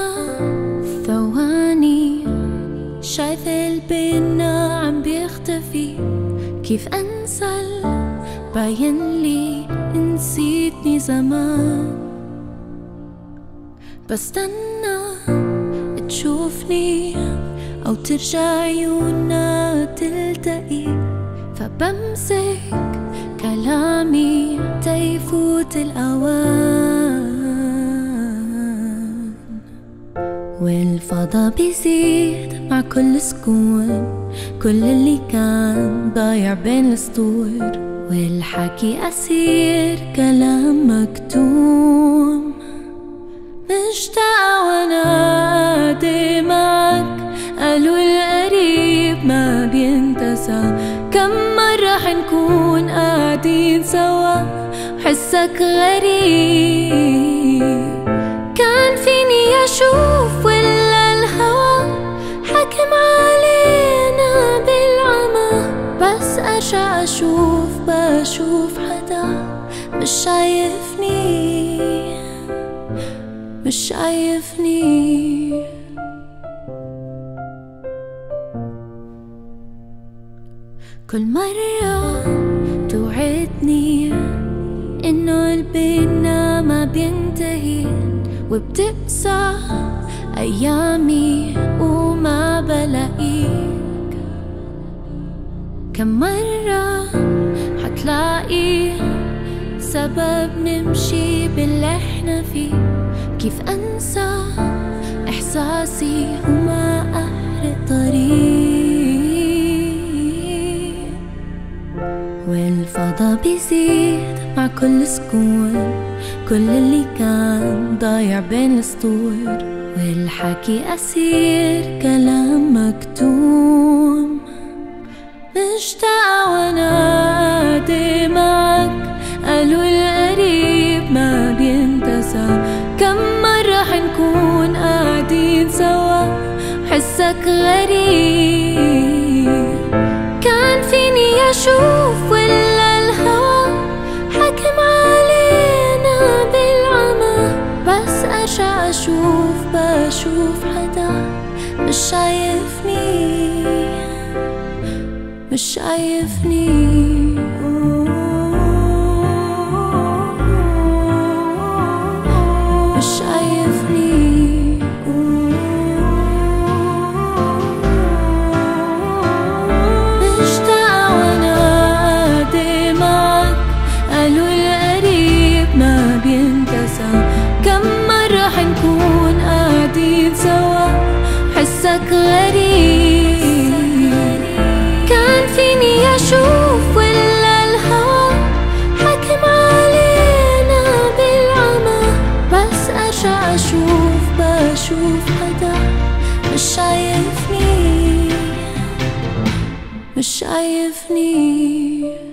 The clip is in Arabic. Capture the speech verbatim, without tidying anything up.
ثواني شايفة البينا عم بيختفي، كيف أنسى باين لي نسيتني زمان. بستنى تشوفني أو ترجع عيوننا تلتقي، فبمسك كلامي تيفوت الأوان، والفضا بيزيد مع كل سكون، كل اللي كان ضايع بين السطور، والحكي أسير كلام مكتوم. مشتاقة وانادي معك، قالوا القريب ما بينتسى، كم مرة حنكون قاعدين سوا حسك غريب. كان فيني أشوف ولا الهوى حكم علينا بالعمى، بس أرجع أشوف بشوف حدا مش شايفني مش شايفني. كل مرة توعدني إنه البينا ما بينتهي، وبتقسى أيامي وما بلاقيك. كم مرة حتلاقي سبب نمشي باللي احنا فيه، كيف أنسى إحساسي وما أحرق طريق، والفضا بيزيد مع كل سكون، كل اللي كان ضايع بين السطور، والحكي أسير كلام مكتوم. مشتاقة وانادي معك، قالوا القريب ما بينتسى، كم مرة حنكون قاعدين سوا حسك غريب. كان فيني أشوف ولا الهوى حكم علينا بالعمى، بس أرجع أشوف بشوف حدا مش شايفني مش شايفني. مش شايفني مشتاقة وانادي معك، قالوا القريب ما بينتسى، كم مرة حنكون قاعدين سوا حسك غريب. كان فيني أشوف ولا الهوى حكم علينا بالعمى، بس أرجع أشوف بشوف حدا مش شايفني مش شايفني.